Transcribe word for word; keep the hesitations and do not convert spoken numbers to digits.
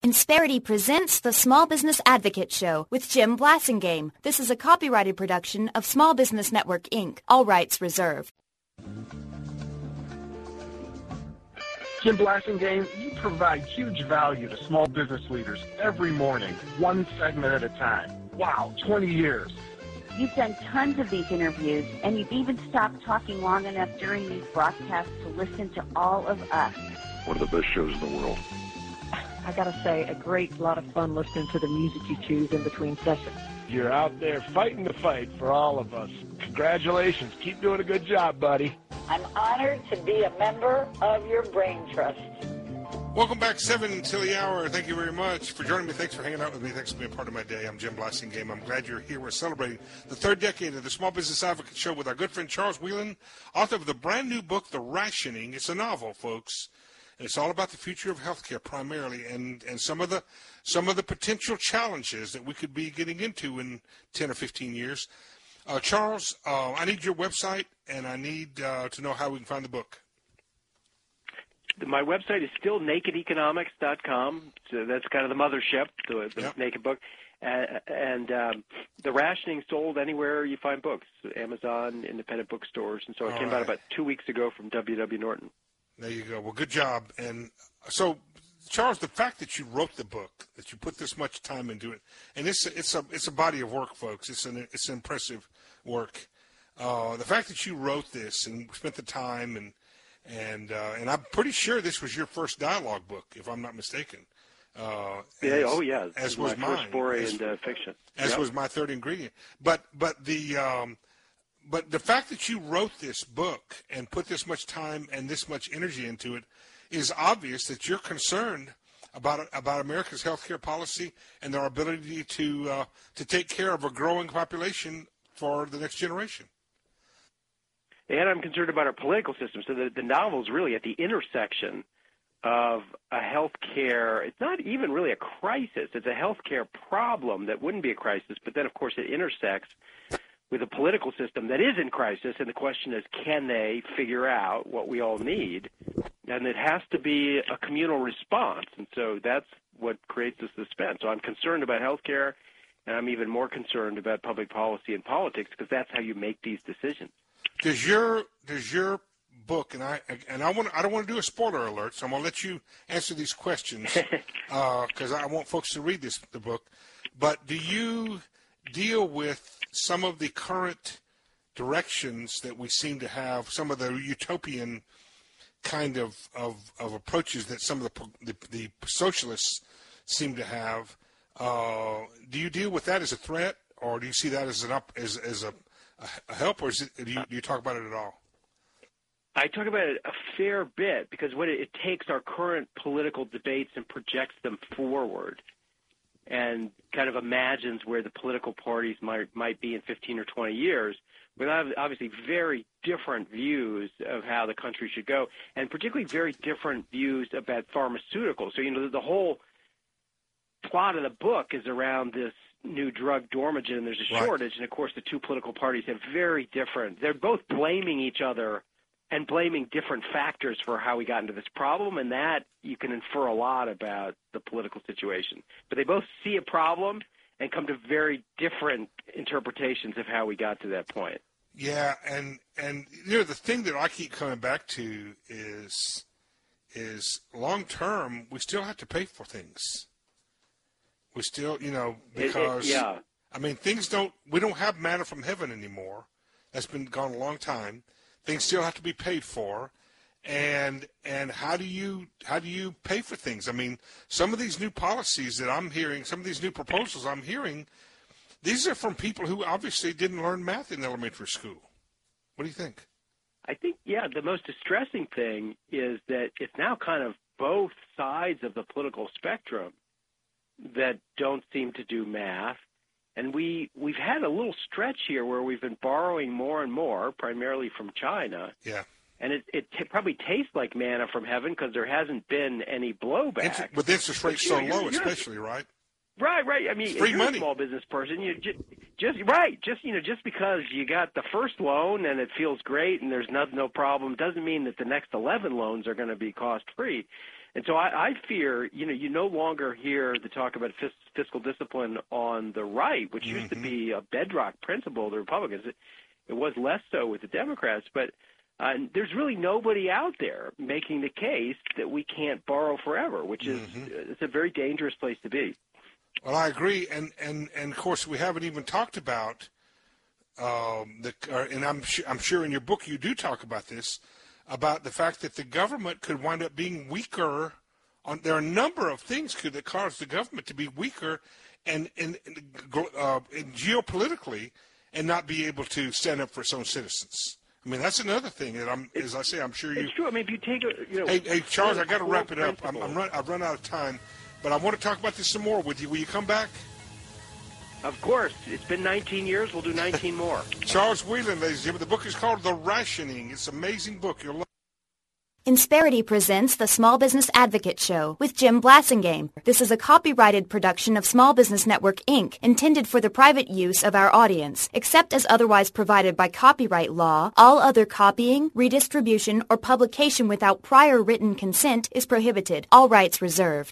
Insperity presents the Small Business Advocate Show with Jim Blasingame. This is a copyrighted production of Small Business Network, Incorporated. All rights reserved. Jim Blasingame, you provide huge value to small business leaders every morning, one segment at a time. Wow, twenty years. You've done tons of these interviews, and you've even stopped talking long enough during these broadcasts to listen to all of us. One of the best shows in the world. I gotta say, a great lot of fun listening to the music you choose in between sessions. You're out there fighting the fight for all of us. Congratulations. Keep doing a good job, buddy. I'm honored to be a member of your Brain Trust. Welcome back, seven till the hour. Thank you very much for joining me. Thanks for hanging out with me. Thanks for being part of my day. I'm Jim Blasingame. I'm glad you're here. We're celebrating the third decade of the Small Business Advocate Show with our good friend Charles Whelan, author of the brand new book, The Rationing. It's a novel, folks. And it's all about the future of healthcare primarily, and, and some of the some of the potential challenges that we could be getting into in ten or fifteen years. Uh, Charles, uh, I need your website, and I need uh, to know how we can find the book. My website is still naked economics dot com. So that's kind of the mothership, the, the yep. Naked book. Uh, and um, The Rationing sold anywhere you find books, Amazon, independent bookstores. And so it all came right. out about two weeks ago from W W. Norton. There you go. Well, good job. And so, Charles, the fact that you wrote the book, that you put this much time into it, and it's a, it's a it's a body of work, folks. It's an it's impressive work. Uh, the fact that you wrote this and spent the time, and and uh, and I'm pretty sure this was your first dialogue book, if I'm not mistaken. Uh, yeah. As, oh yeah. As was my mine. First foray as, into fiction. As yep. was my third ingredient. But but the um, But the fact that you wrote this book and put this much time and this much energy into it is obvious that you're concerned about about America's healthcare policy and their ability to uh, to take care of a growing population for the next generation. And I'm concerned about our political system. So the, the novel is really at the intersection of a healthcare. It's not even really a crisis. It's a healthcare problem that wouldn't be a crisis, but then, of course, it intersects with a political system that is in crisis, and the question is, can they figure out what we all need? And it has to be a communal response, and so that's what creates the suspense. So I'm concerned about health care, and I'm even more concerned about public policy and politics, because that's how you make these decisions. Does your does your book, and I and I want I don't want to do a spoiler alert, so I'm going to let you answer these questions because uh, I want folks to read this the book. But do you deal with some of the current directions that we seem to have, some of the utopian kind of, of, of approaches that some of the, the, the socialists seem to have? Uh, do you deal with that as a threat, or do you see that as an up as as a, a help, or is it, do, you, do you talk about it at all? I talk about it a fair bit because what it, it takes our current political debates and projects them forward, and kind of imagines where the political parties might might be in fifteen or twenty years, with obviously very different views of how the country should go, and particularly very different views about pharmaceuticals. So, you know, the, the whole plot of the book is around this new drug, Dormagen, and there's a right. shortage, and of course the two political parties have very different, they're both blaming each other and blaming different factors for how we got into this problem, and that you can infer a lot about the political situation. But they both see a problem and come to very different interpretations of how we got to that point. Yeah, and, and you know, the thing that I keep coming back to is is long-term, we still have to pay for things. We still, you know, because, it, it, yeah. I mean, things don't, we don't have manna from heaven anymore. That's been gone a long time. Things still have to be paid for, and and how do you how do you pay for things? I mean, some of these new policies that I'm hearing, some of these new proposals I'm hearing, these are from people who obviously didn't learn math in elementary school. What do you think? I think, yeah, the most distressing thing is that it's now kind of both sides of the political spectrum that don't seem to do math. And we, we've had a little stretch here where we've been borrowing more and more, primarily from China. Yeah. And it, it t- probably tastes like manna from heaven because there hasn't been any blowback. Inter- with interest rates so low, especially, right? Right, right. I mean, it's if free you're money. a small business person, you just, just right, just you know, just because you got the first loan and it feels great and there's no no problem doesn't mean that the next eleven loans are going to be cost free. And so I, I fear, you know, you no longer hear the talk about fis- fiscal discipline on the right, which mm-hmm. used to be a bedrock principle of the Republicans. It, it was less so with the Democrats, but uh, there's really nobody out there making the case that we can't borrow forever, which is mm-hmm. it's a very dangerous place to be. Well, I agree, and and, and of course we haven't even talked about um, the, uh, and I'm su- I'm sure in your book you do talk about this, about the fact that the government could wind up being weaker. On there are a number of things could that cause the government to be weaker, and and, uh, and geopolitically, and not be able to stand up for its own citizens. I mean, that's another thing that I'm, as I say, I'm sure you. It's true. I mean, if you take a, you know. Hey, hey Charles, I got to wrap it up. I'm, I'm run, I've run out of time, but I want to talk about this some more with you. Will you come back? Of course. It's been nineteen years. We'll do nineteen more. Charles Whelan, ladies and gentlemen. The book is called The Rationing. It's an amazing book. You'll love it. Insperity presents the Small Business Advocate Show with Jim Blasingame. This is a copyrighted production of Small Business Network, Incorporated, intended for the private use of our audience. Except as otherwise provided by copyright law, all other copying, redistribution, or publication without prior written consent is prohibited. All rights reserved.